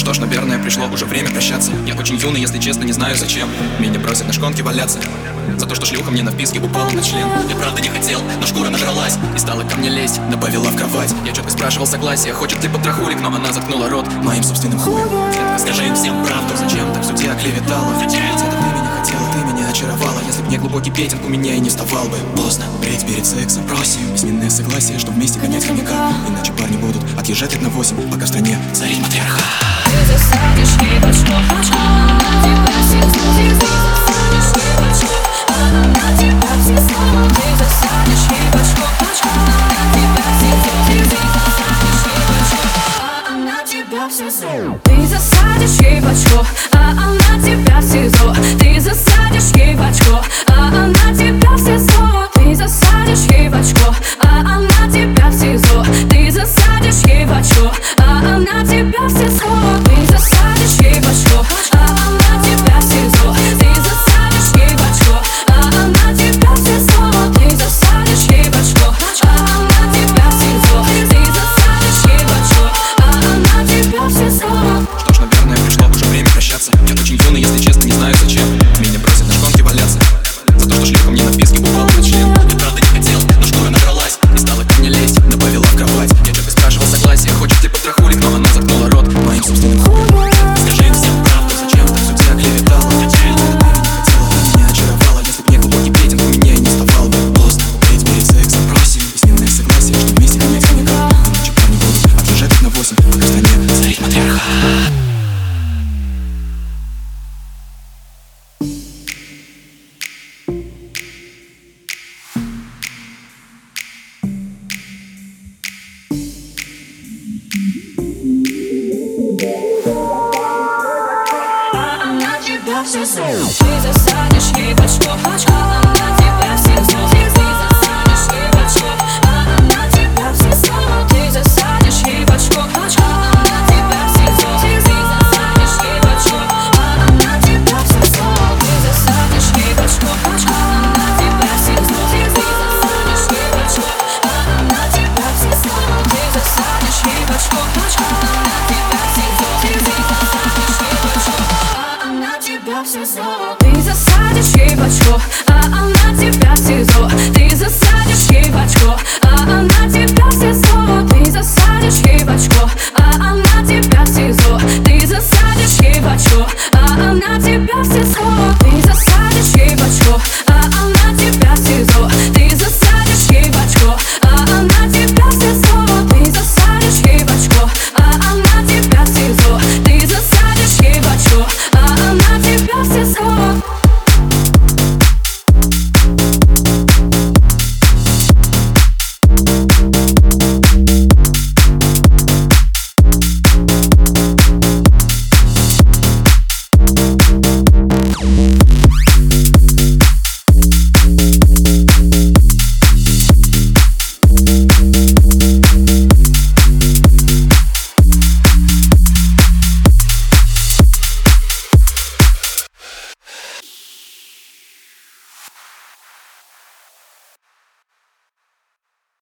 Что ж, наверное, пришло уже время прощаться. Я очень юный, если честно, не знаю зачем. Меня бросят на шконке валяться за то, что шлюха мне на вписке упала на член. Я правда не хотел, но шкура нажралась и стала ко мне лезть, добавила в кровать. Я четко спрашивал согласия, хочет ли потрохулик, но она заткнула рот моим собственным хуем. Скажи им всем правду, зачем так в суде оклеветала? Где-то ты меня хотела, ты меня очаровала. Если б не глубокий петинг, у меня и не вставал бы. Поздно, впредь перед сексом просим письменное согласие, что вместе конец хомяка. Иначе парни будут отъезжать на 8, пока в стране царит матриархат. Ты засадишь ей в очко, она тебя все слезы. Она тебя все слова. Ты засадишь ей в очко, она тебя все слезы. Она тебя все слезы. Ты засадишь ей в очко, а она тебя в СИЗО. Ты засадишь ей в очко, а она тебя в СИЗО. Ты засадишь ей в очко, а она тебя в СИЗО. Ты засадишь ей в очко, а она тебя в СИЗО. Ты засадишь ей в очко, а она тебя в СИЗО. Ты засадишь ей в очко, а она тебя в СИЗО. Ты засадишь ей в очко, а она тебя в СИЗО. Ты засадишь ей в очко, а она тебя в СИЗО. Что ж, наверное, пришло уже время прощаться. Я очень юный, если честно, не знаю зачем. Меня бросят на шконке валяться за то, что шлюха мне на вписке упала на член. Я правда не хотел, но шкура набралась и стала ко мне лезть, добавила в кровать. Я четко спрашивал согласия, хочет ли потрохулик, но она заткнула рот моим собственным хуем. Скажи им всем правду, зачем так в суде оклеветала? Где-то ты меня хотела, ты меня очаровала. Если б не глубокий петинг, у меня и не вставал бы. Поздно, впредь перед сексом просим письменное согласие, что вместе конец хомяка. Иначе парни будут отъезжать на 8, пока в стране царит матриархат. Ты засадишь ей в очко,